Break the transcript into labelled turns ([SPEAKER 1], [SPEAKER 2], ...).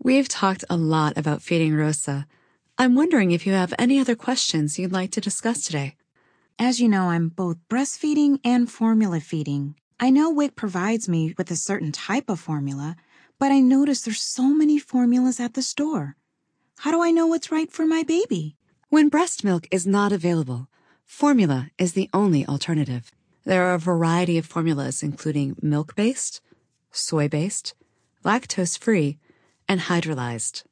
[SPEAKER 1] We've talked a lot about feeding Rosa. I'm wondering if you have any other questions you'd like to discuss today.
[SPEAKER 2] As you know, I'm both breastfeeding and formula feeding. I know WIC provides me with a certain type of formula, but I notice there's so many formulas at the store. How do I know what's right for my baby?
[SPEAKER 1] When breast milk is not available, formula is the only alternative. There are a variety of formulas including milk-based, soy-based, lactose-free, and hydrolyzed.